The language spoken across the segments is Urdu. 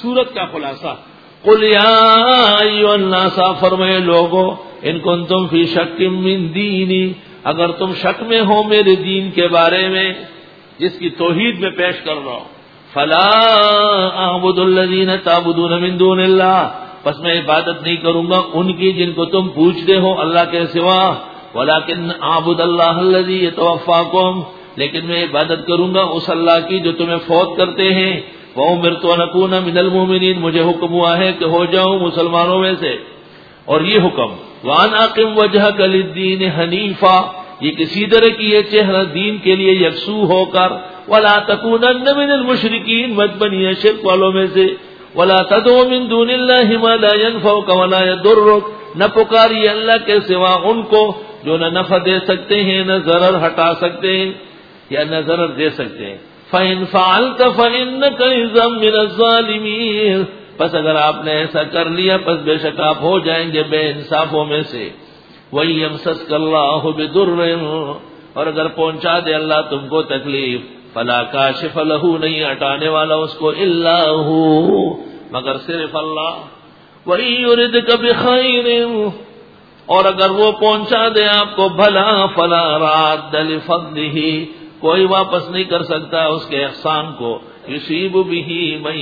سورت کا خلاصہ قل یا ایھا الناس، فرمائے لوگو، ان کنتم فی شک من دینی، اگر تم شک میں ہو میرے دین کے بارے میں جس کی توحید میں پیش کر رہا ہوں، فلا اعبد الذین تعبدون من دون اللہ، پس میں عبادت نہیں کروں گا ان کی جن کو تم پوجتے ہو اللہ کے سوا، ولکن اعبد اللہ الذی یتوفاکم، لیکن میں عبادت کروں گا اس اللہ کی جو تمہیں فوت کرتے ہیں، وَأُمِرْتُ أَنْ أَكُونَ مِنَ الْمُؤْمِنِينَ، مجھے حکم ہوا ہے کہ ہو جاؤں مسلمانوں میں سے، اور یہ حکم وَأَنْ أَقِمْ وَجْهَكَ لِلدِّينِ حَنِيفًا، یہ کسی طرح کی یہ چہرہ دین کے لیے یکسو ہو کر، وَلَا تَكُونَنَّ مِنَ الْمُشْرِكِينَ، مت بنیے شرک والوں میں سے، وَلَا تَدْعُ مِن دُونِ اللَّهِ مَا لَا يَنفَعُكَ وَلَا يَضُرُّكَ، نہ پکاریے اللہ کے سوا ان کو جو نہ نفع دے سکتے ہیں نہ ضرر ہٹا سکتے ہیں یا نہ ضرر دے سکتے ہیں، فَإِن فَعَلْتَ فَإِنَّكَ إِذًا مِنَ الظَّالِمِينَ، پس اگر آپ نے ایسا کر لیا پس بے شک آپ ہو جائیں گے بے انصافوں میں سے، وَإِن يَمْسَسْكَ اللَّهُ بِضُرٍّ، اور اگر پہنچا دے اللہ تم کو تکلیف، فَلَا كَاشِفَ لَهُ، نہیں ہٹانے والا اس کو، إِلَّا هُوَ، مگر صرف اللہ، وَإِن يُرِدْكَ بِخَيْرٍ، اور اگر وہ پہنچا دے آپ کو بھلا، فَلَا رَادَّ لِفَضْلِهِ، کوئی واپس نہیں کر سکتا اس کے احسان کو، یصیب بہ من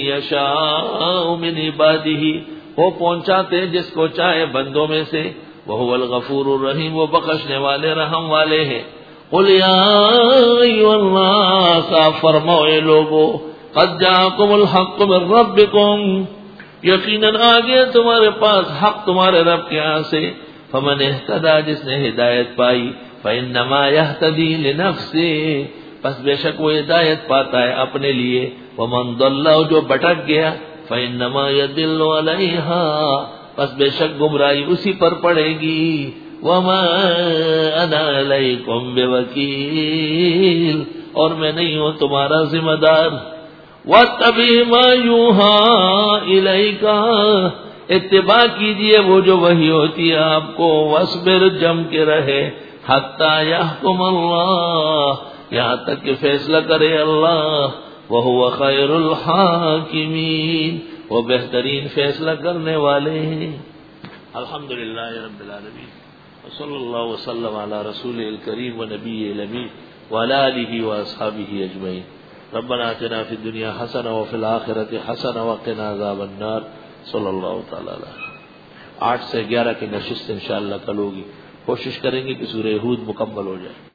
یشاء من عبادہ، وہ پہنچاتے جس کو چاہے بندوں میں سے، وہو الغفور الرحیم، وہ بخشنے والے رحم والے ہیں۔ قل یا ایھا الناس، فرمائے لوگو، قد جاءکم الحق من ربکم، یقیناً آ گیا تمہارے پاس حق تمہارے رب کے یہاں سے، فمن اہتدی، جس نے ہدایت پائی، فإنما يهتدي لنفسه، پس بے شک وہ ہدایت پاتا ہے اپنے لیے، ومن ضل، جو بھٹک گیا، فإنما يضل عليها، پس بے شک گمراہی اسی پر پڑے گی، وما انا علیکم بوکیل، اور میں نہیں ہوں تمہارا ذمہ دار، واتبع ما یوحى الیک، اتباع کیجئے وہ جو وحی ہوتی ہے آپ کو، واصبر، جم کے رہے، حتی یحکم اللہ، یہاں تک کہ فیصلہ کرے اللہ، وہو خیر الحاکمین، وہ بہترین فیصلہ کرنے والے ہیں۔ الحمدللہ رب العالمین، وصلی اللہ وسلم علی رسول الکریم ونبی الامین وعلی آلہ واصحابہ اجمعین۔ ربنا آتنا فی الدنیا حسنہ وفی الآخرۃ حسنہ وقنا عذاب النار، صلی اللہ تعالی علیہ۔ 8 سے 11 کی نشست انشاءاللہ کل ہوگی، کوشش کریں گے کہ سورہ ہود مکمل ہو جائے۔